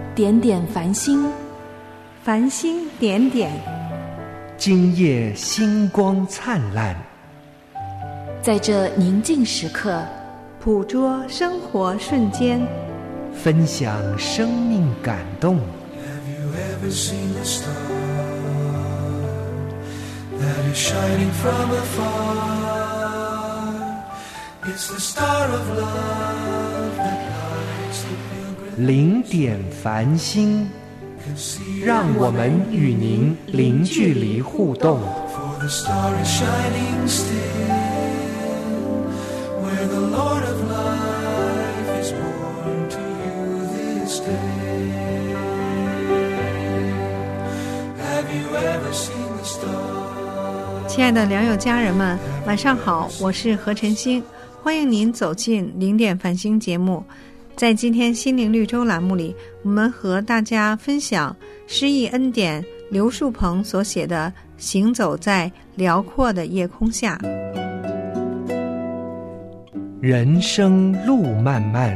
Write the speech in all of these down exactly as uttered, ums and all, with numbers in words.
点点繁星， 繁星点点， 今夜星光灿烂。 在这宁静时刻， 捕捉生活瞬间， 分享生命感动。 Have you ever seen a star that is shining from afar? It's the star of love that lights the pilgrim. 零点繁星，让我们与您零距离互动。 For the star is shining still, where the Lord of life is born to you this day. Have you ever seen the star? 亲爱的良友家人们，晚上好，我是何晨星，欢迎您走进零点繁星节目。在今天心灵绿洲栏目里，我们和大家分享诗意恩典刘树鹏所写的《行走在辽阔的夜空下》。 人生路漫漫，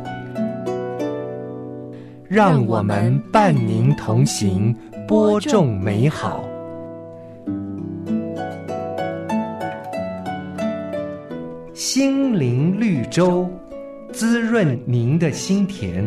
让我们伴您同行，播种美好。心灵绿洲，滋润您的心田。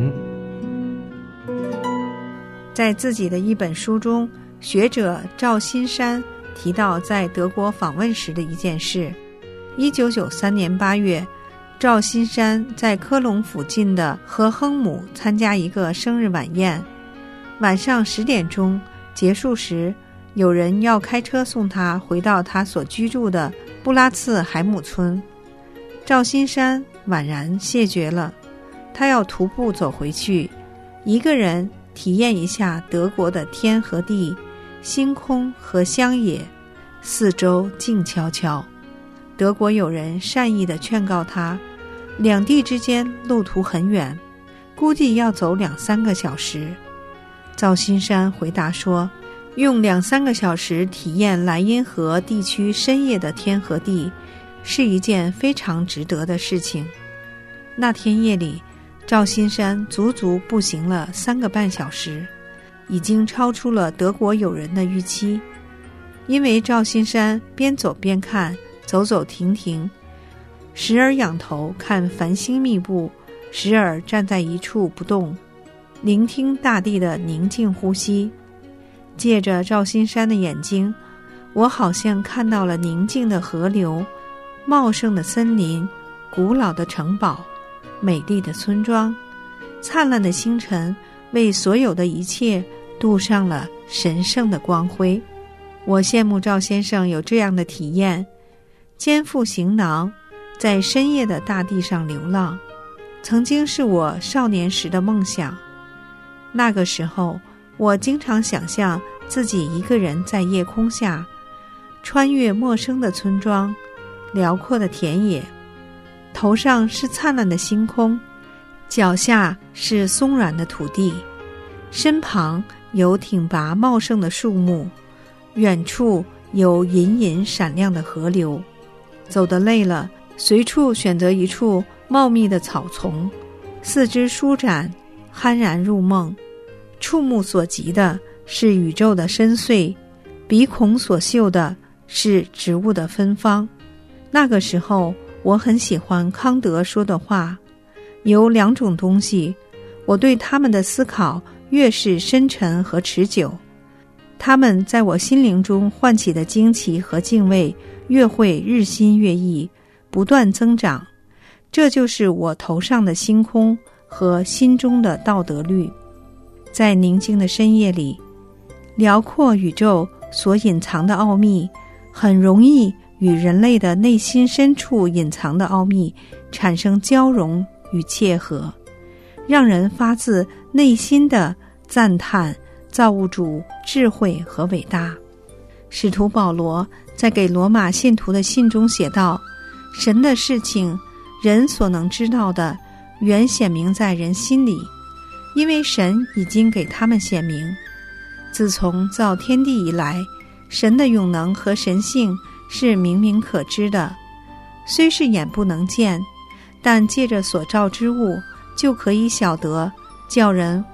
在自己的一本书中，学者赵新山提到在德国访问时的一件事。一九九三年八月，赵新山在科隆附近的荷亨姆参加一个生日晚宴，晚上十点钟结束时，有人要开车送他回到他所居住的布拉茨海姆村。赵新山婉然谢绝了，他要徒步走回去，一个人体验一下德国的天和地、星空和乡野，四周静悄悄。德国友人善意地劝告他，两地之间路途很远，估计要走两三个小时。赵新山回答说，用两三个小时体验莱茵河地区深夜的天和地是一件非常值得的事情。那天夜里，赵新山足足步行了三个半小时，已经超出了德国友人的预期。因为赵新山边走边看，走走停停，时而仰头看繁星密布，时而站在一处不动，聆听大地的宁静呼吸。借着赵新山的眼睛，我好像看到了宁静的河流、茂盛的森林、古老的城堡、美丽的村庄，灿烂的星辰为所有的一切镀上了神圣的光辉。我羡慕赵先生有这样的体验，肩负行囊，在深夜的大地上流浪，曾经是我少年时的梦想。那个时候，我经常想象自己一个人在夜空下，穿越陌生的村庄、辽阔的田野，头上是灿烂的星空，脚下是松软的土地，身旁有挺拔茂盛的树木，远处有隐隐闪亮的河流。走得累了，随处选择一处茂密的草丛，四肢舒展，酣然入梦。触目所及的是宇宙的深邃，鼻孔所嗅的是植物的芬芳。那个时候，我很喜欢康德说的话，有两种东西，我对他们的思考越是深沉和持久，他们在我心灵中唤起的惊奇和敬畏越会日新月异，不断增长。这就是我头上的星空和心中的道德律。在宁静的深夜里，辽阔宇宙所隐藏的奥秘很容易与人类的内心深处隐藏的奥秘产生交融与切合，让人发自内心的赞叹造物主智慧和伟大。使徒保罗在给罗马信徒的信中写道，神的事情，人所能知道的，原显明在人心里，因为神已经给他们显明。自从造天地以来，神的永能和神性是明明可知的，虽是眼不能见，但借着所造之物，就可以晓得，叫人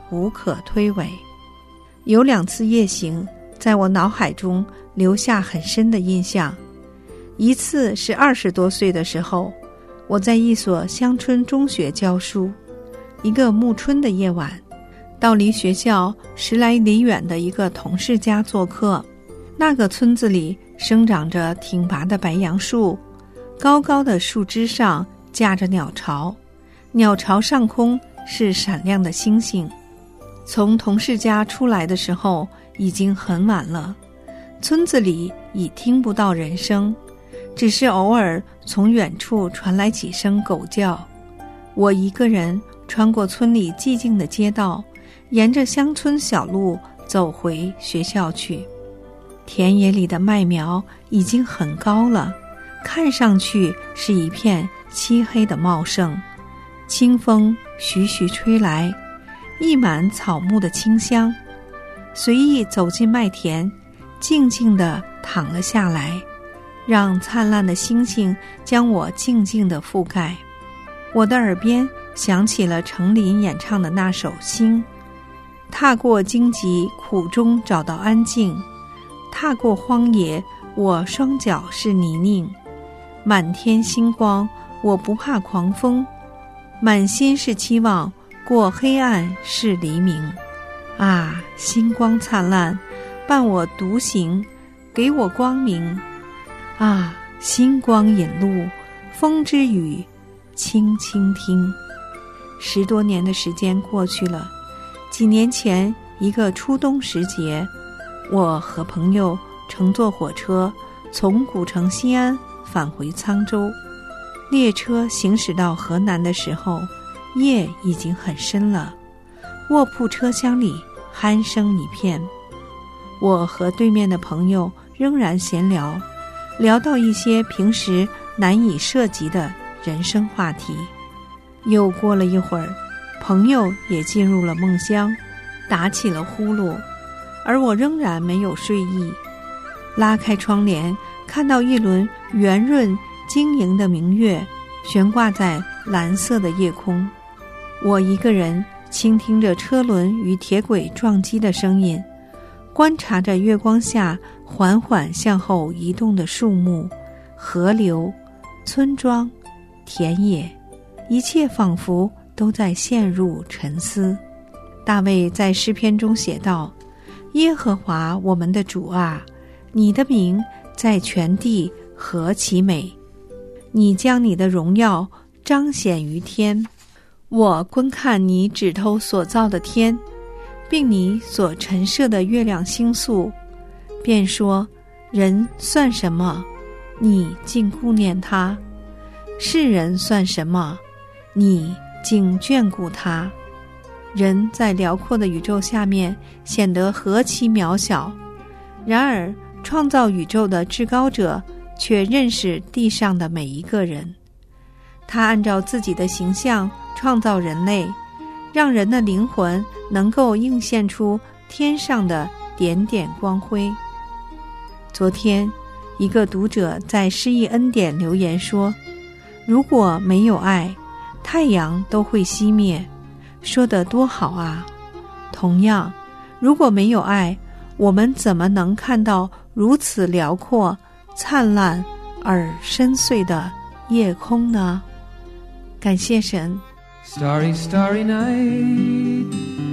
无可推诿。有两次夜行在我脑海中留下很深的印象。一次是二十多岁的时候，我在一所乡村中学教书，一个暮春的夜晚，到离学校十来里远的一个同事家做客。那个村子里生长着挺拔的白杨树，高高的树枝上架着鸟巢，鸟巢上空是闪亮的星星。从同事家出来的时候已经很晚了，村子里已听不到人声，只是偶尔从远处传来几声狗叫。我一个人穿过村里寂静的街道，沿着乡村小路走回学校去。田野里的麦苗已经很高了，看上去是一片漆黑的茂盛。清风徐徐吹来，溢满草木的清香。随意走进麦田，静静地躺了下来，让灿烂的星星将我静静地覆盖。我的耳边响起了程琳演唱的那首《星》，踏过荆棘，苦中找到安静，踏过荒野，我双脚是泥泞。满天星光，我不怕狂风，满心是期望，过黑暗是黎明。啊，星光灿烂，伴我独行，给我光明。啊，星光引路，风之雨，轻轻听。十多年的时间过去了，几年前一个初冬时节，我和朋友乘坐火车从古城西安返回沧州。列车行驶到河南的时候，夜已经很深了，卧铺车厢里鼾声一片。我和对面的朋友仍然闲聊，聊到一些平时难以涉及的人生话题。又过了一会儿，朋友也进入了梦乡，打起了呼噜，而我仍然没有睡意。拉开窗帘，看到一轮圆润晶莹的明月悬挂在蓝色的夜空。我一个人倾听着车轮与铁轨撞击的声音，观察着月光下缓缓向后移动的树木、河流、村庄、田野，一切仿佛都在陷入沉思。大卫在诗篇中写道：耶和华我们的主啊，你的名在全地何其美！你将你的荣耀彰显于天。我观看你指头所造的天，并你所陈设的月亮星宿，便说：人算什么？你竟顾念他；世人算什么？你竟眷顾他。人在辽阔的宇宙下面显得何其渺小，然而创造宇宙的至高者却认识地上的每一个人。他按照自己的形象创造人类，让人的灵魂能够映现出天上的点点光辉。昨天一个读者在诗意恩典留言说：如果没有爱，太阳都会熄灭。说得多好啊！同样，如果没有爱，我们怎么能看到如此辽阔、灿烂而深邃的夜空呢？感谢神。 Starry, starry night,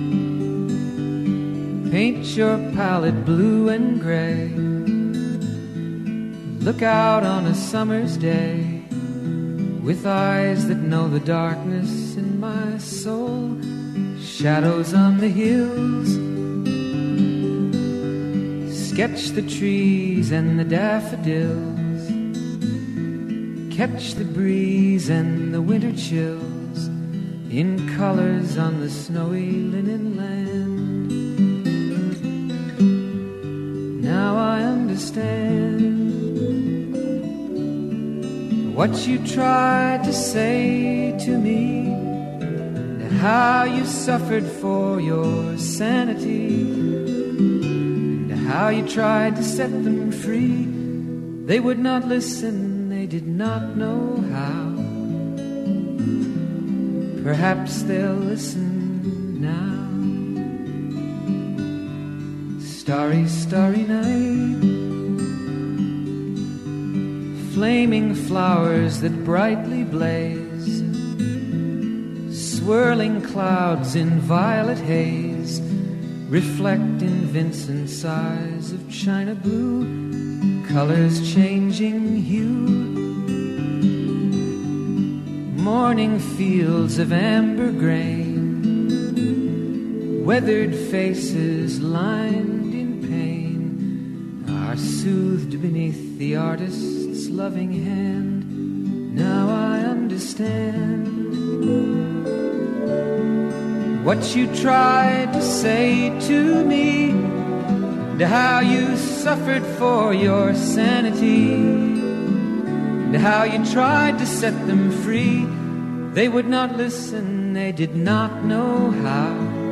paint your palette blue and gray. Look out on a summer's day with eyes that know the darkness in my soul. Shadows on the hills, sketch the trees and the daffodils, catch the breeze and the winter chills in colors on the snowy linen land. Now I understand what you tried to say to me, and how you suffered for your sanity, and how you tried to set them free. They would not listen, they did not know how. Perhaps they'll listen now. Starry, starry night, flaming flowers that brightly blaze, swirling clouds in violet haze, reflect in Vincent's eyes of china blue, colors changing hue. Morning fields of amber grain, weathered faces lined in pain, are soothed beneath the artist's loving hand. Now I understand what you tried to say to me, and how you suffered for your sanity, and how you tried to set them free. They would not listen, they did not know how.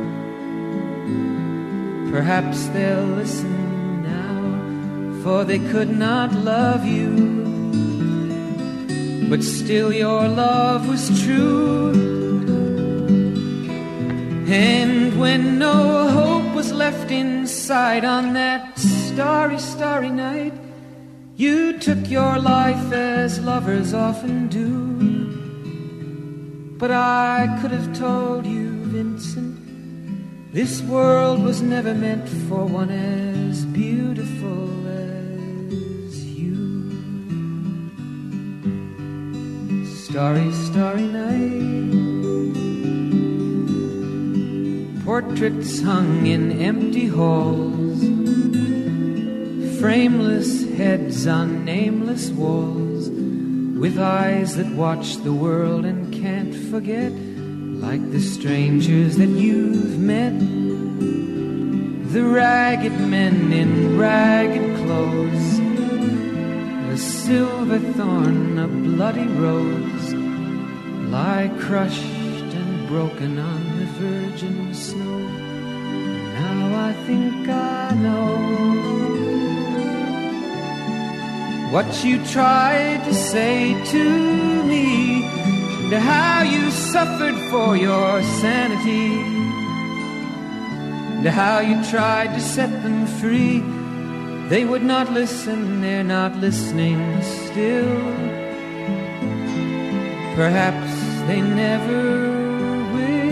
Perhaps they'll listen now, for they could not love you, but still your love was true. And when no hope was left inside on that starry, starry night, you took your life as lovers often do. But I could have told you, Vincent, this world was never meant for one as beautiful as you. Starry, starry night, portraits hung in empty halls, frameless heads on nameless walls, with eyes that watch the world and can't forget, like the strangers that you've met, the ragged men in ragged clothes, a silver thorn, a bloody rose, lie crushed and broken on the virgin snow. Now I think I know what you tried to say to me, and how you suffered for your sanity, and how you tried to set them free. They would not listen, they're not listening still. Perhaps they never will.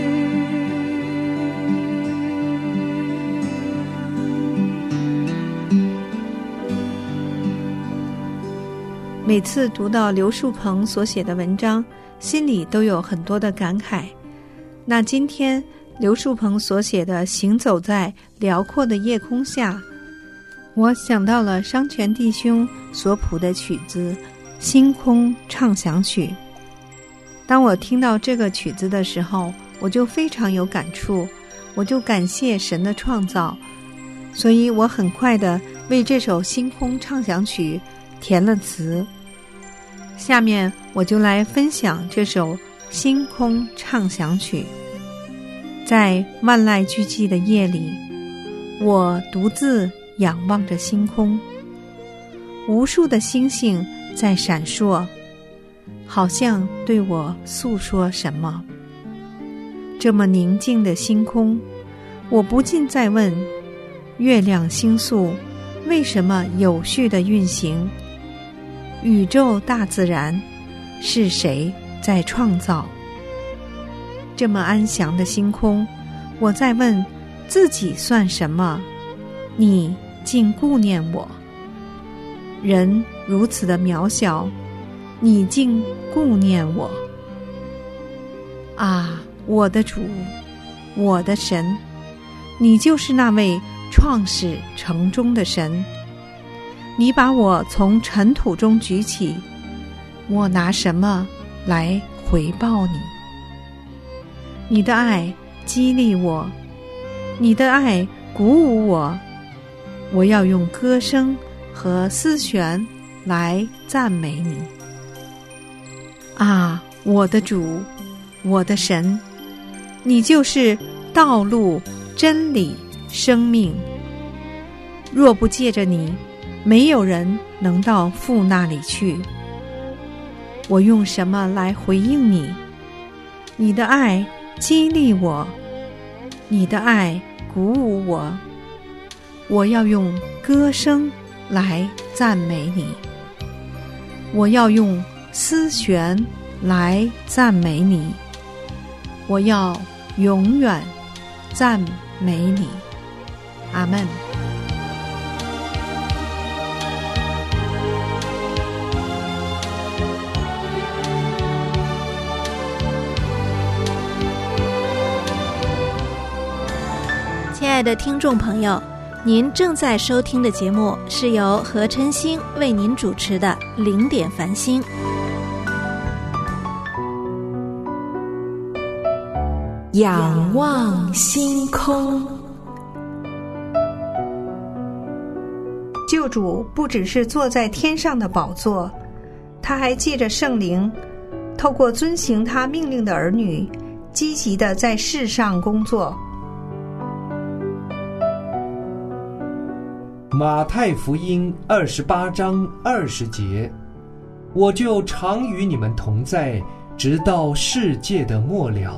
每次读到刘树鹏所写的文章，心里都有很多的感慨。那今天刘树鹏所写的《行走在辽阔的夜空下》，我想到了商泉弟兄所谱的曲子《星空畅想曲》。当我听到这个曲子的时候，我就非常有感触，我就感谢神的创造，所以我很快地为这首《星空畅想曲》填了词。下面我就来分享这首《星空畅想曲》。在万籁俱寂的夜里，我独自仰望着星空，无数的星星在闪烁，好像对我诉说什么。这么宁静的星空，我不禁在问，月亮星宿为什么有序地运行？宇宙大自然是谁在创造？这么安详的星空，我在问自己算什么？你竟顾念我。人如此的渺小，你竟顾念我。啊，我的主，我的神，你就是那位创始成终的神。你把我从尘土中举起，我拿什么来回报你？你的爱激励我，你的爱鼓舞我，我要用歌声和丝弦来赞美你。啊，我的主，我的神，你就是道路、真理、生命。若不借着你，没有人能到父那里去。我用什么来回应你？你的爱激励我，你的爱鼓舞我， 我要用歌声来赞美你，我要用丝弦来赞美你，我要永远赞美你。阿们。 亲爱的听众朋友，您正在收听的节目是由何琛星为您主持的《零点繁星》。 仰望星空。 救主不只是坐在天上的宝座，他还借着圣灵，透过遵行他命令的儿女，积极地在世上工作。 马太福音二十八章二十节，我就常与你们同在，直到世界的末了。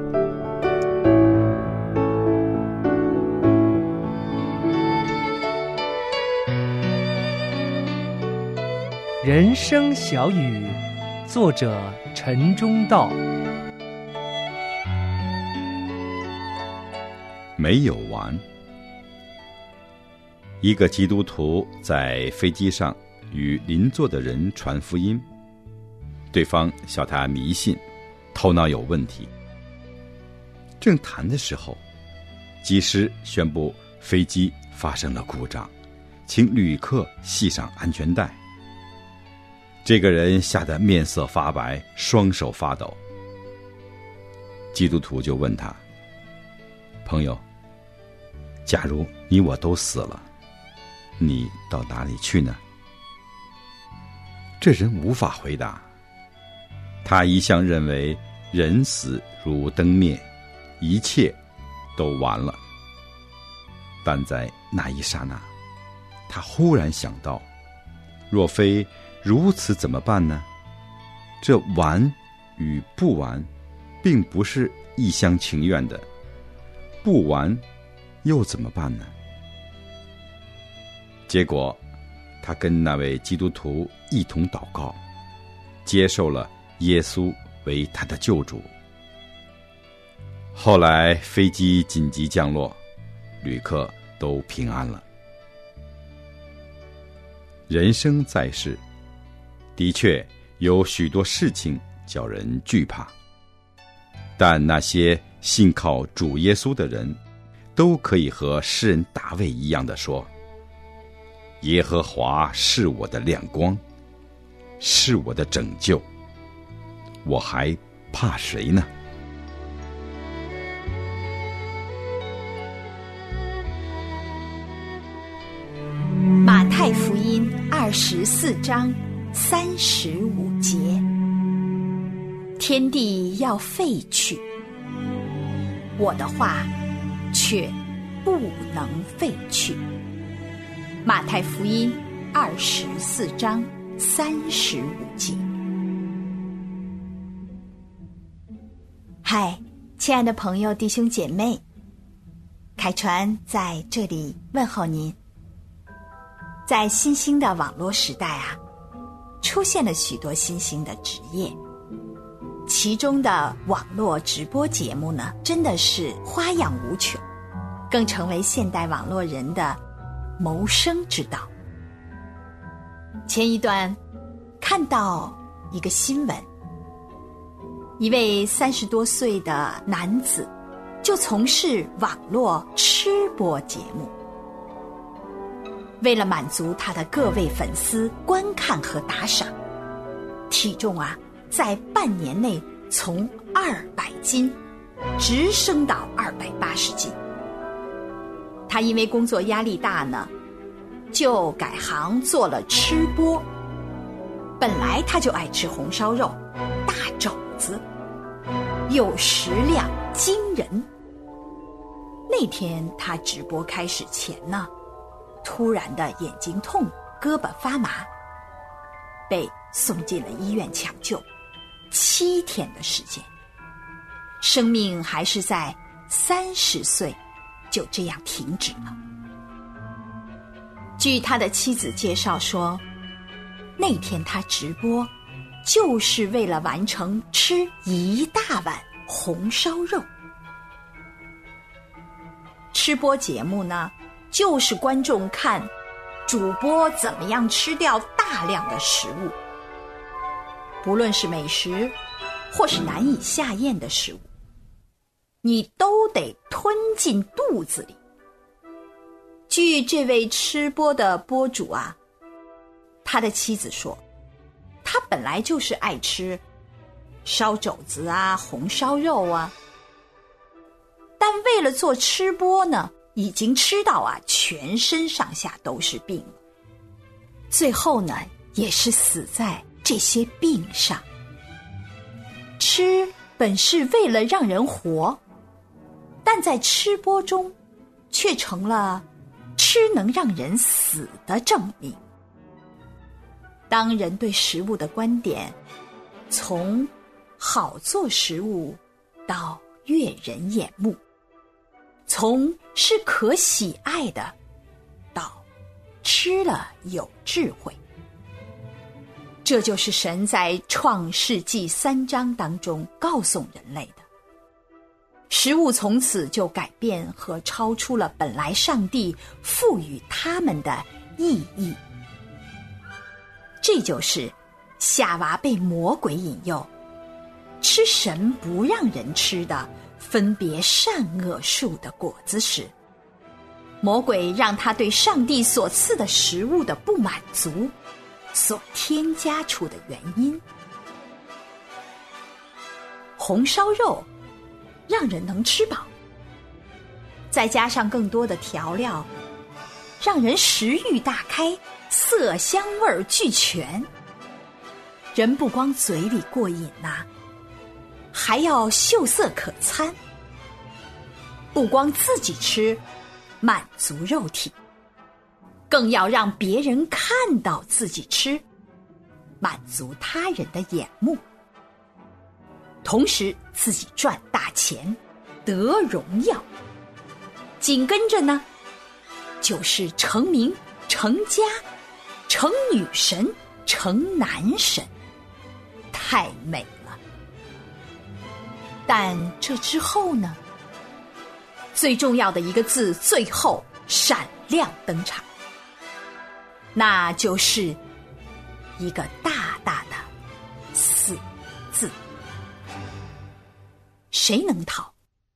人生小语，作者陈忠道。 没有完。一个基督徒在飞机上与邻座的人传福音，对方笑他迷信，头脑有问题。正谈的时候，机师宣布飞机发生了故障，请旅客系上安全带。这个人吓得面色发白，双手发抖。基督徒就问他：朋友，假如你我都死了，你到哪里去呢？这人无法回答。他一向认为人死如灯灭，一切都完了。但在那一刹那，他忽然想到，若非如此怎么办呢？这完与不完并不是一厢情愿的，不完又怎么办呢？结果他跟那位基督徒一同祷告，接受了耶稣为他的救主。后来飞机紧急降落，旅客都平安了。人生在世，的确有许多事情叫人惧怕，但那些信靠主耶稣的人，都可以和诗人大卫一样的说：耶和华是我的亮光，是我的拯救，我还怕谁呢？ 马太福音二十四章三十五节，天地要废去，我的话却不能废去。马太福音二十四章三十五节。嗨，亲爱的朋友、弟兄姐妹，凯传在这里问候您。在新兴的网络时代啊，出现了许多新兴的职业，其中的网络直播节目呢，真的是花样无穷，更成为现代网络人的谋生之道。前一段看到一个新闻，一位三十多岁的男子就从事网络吃播节目，为了满足他的各位粉丝观看和打赏，体重啊在半年内从二百斤直升到二百八十斤。他因为工作压力大呢，就改行做了吃播。本来他就爱吃红烧肉、大肘子，有食量惊人。那天他直播开始前呢，突然的眼睛痛，胳膊发麻，被送进了医院抢救。七天的时间，生命还是在三十岁就这样停止了。 据他的妻子介绍说，那天他直播就是为了完成吃一大碗红烧肉。吃播节目呢，就是观众看主播怎么样吃掉大量的食物，不论是美食或是难以下咽的食物，你都得吞进肚子里。据这位吃播的播主啊，他的妻子说，他本来就是爱吃烧肘子啊、红烧肉啊，但为了做吃播呢，已经吃到啊全身上下都是病了，最后呢也是死在这些病上。吃本是为了让人活，但在吃播中却成了吃能让人死的证明。当人对食物的观点从好做食物到悦人眼目，从是可喜爱的到吃了有智慧，这就是神在创世纪三章当中告诉人类的。食物从此就改变和超出了本来上帝赋予他们的意义。这就是夏娃被魔鬼引诱，吃神不让人吃的分别善恶树的果子时，魔鬼让他对上帝所赐的食物的不满足所添加出的原因。红烧肉让人能吃饱，再加上更多的调料，让人食欲大开，色香味俱全。人不光嘴里过瘾呐、啊，还要秀色可餐，不光自己吃满足肉体，更要让别人看到自己吃，满足他人的眼目，同时自己赚大钱，得荣耀。紧跟着呢，就是成名、成家、成女神、成男神，太美了。但这之后呢，最重要的一个字最后闪亮登场，那就是一个大大的死字。谁能逃？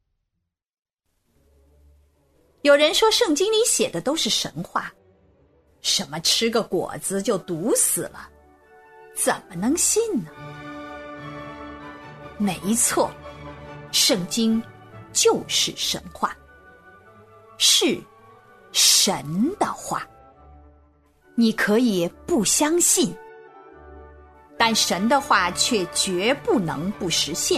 有人说圣经里写的都是神话，什么吃个果子就毒死了，怎么能信呢？没错，圣经就是神话，是神的话。你可以不相信，但神的话却绝不能不实现。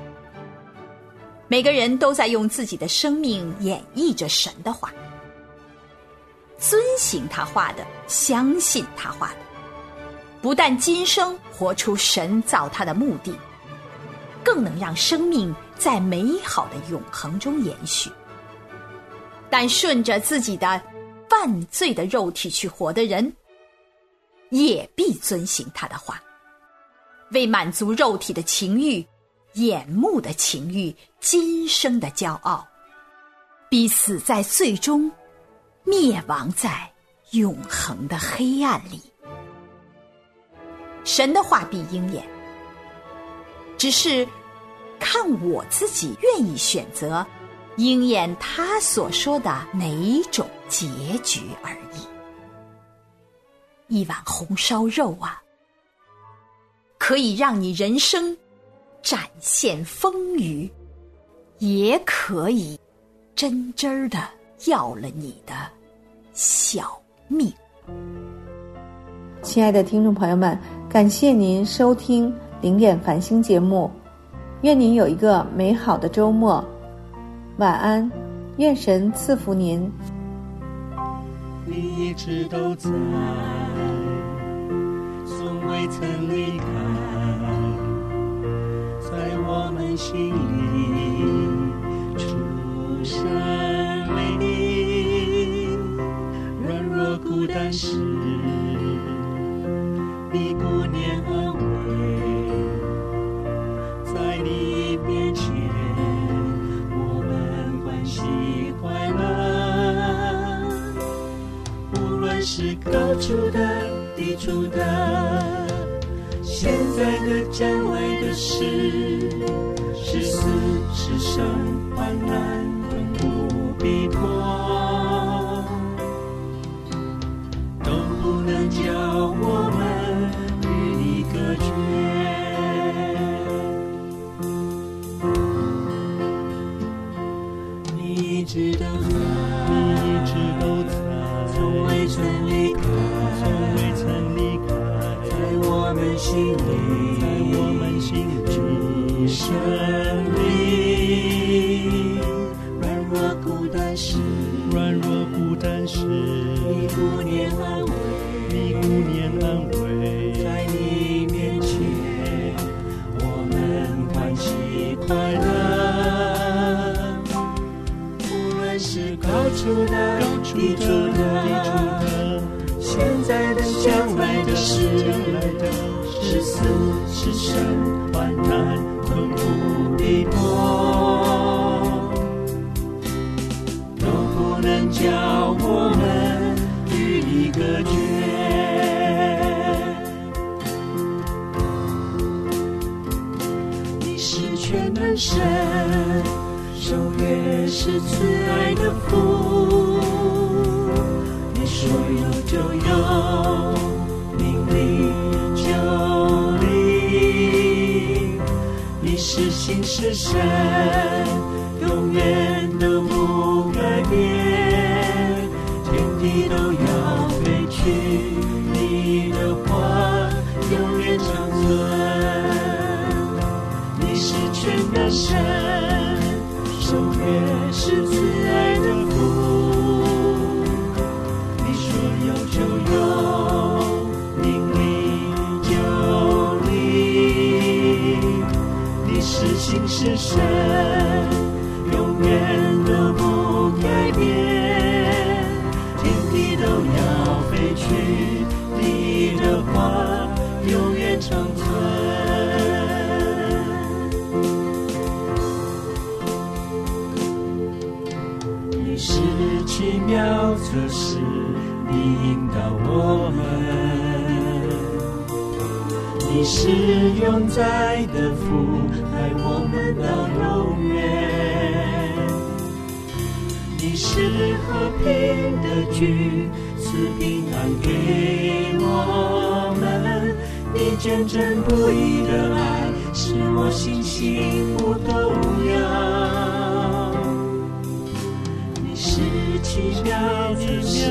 每个人都在用自己的生命演绎着神的话，遵行他话的，相信他话的，不但今生活出神造他的目的，更能让生命在美好的永恒中延续。但顺着自己的犯罪的肉体去活的人，也必遵行他的话，为满足肉体的情欲、眼目的情欲、今生的骄傲，必死在最终，灭亡在永恒的黑暗里。神的话必应验，只是看我自己愿意选择应验他所说的哪种结局而已。一碗红烧肉啊，可以让你人生展现丰腴，也可以真真的要了你的小命。 亲爱的听众朋友们，感谢您收听灵眼繁星节目，愿您有一个美好的周末，晚安，愿神赐福您。 你一直都在，从未曾离开，在我们心里出生美丽，软弱孤单处的、低处的，现在的、将来的事，是死是生，患难困苦逼迫，都不能叫我们与你隔绝。你一直都在，你一直都在，从未曾离开，从未曾离开，在我们心里，在我们心里，生命软弱孤单时，软弱孤单时，你顾念安慰，你顾念安慰，在你面前，我们欢喜快乐。是高处的、低处的，现在的、将来的事，是死是生，患难困苦逼迫，都不能叫我们与你隔绝。你是全能神，守约是慈爱的父，你说有就有，命令就灵。你是心是神，永远都不改变，天地都要废去，你的话永远长存。你是全能神，守约是慈爱的父，你说有就有，命令就灵。你是心是神，永远都不改变，天地都要废去，你的话永远长存。是奇妙测试，你引导我们，你是永在的父，爱我们到永远。你是和平的君，赐平安给我们，你坚贞不移的爱，使我心幸福动摇。奇妙的神，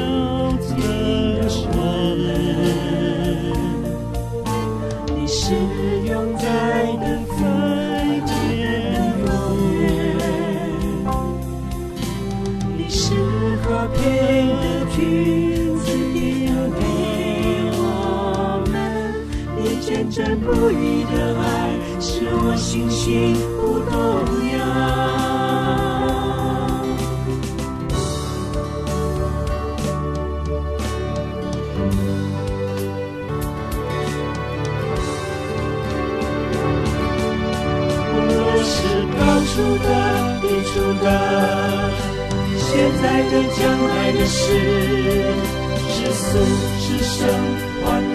你是永在的父，爱永远。你是和平的君，赐平安给我们，你坚贞不移的爱，使我心幸不动摇。高处的、低处的，现在的、将来的事，是死是生，患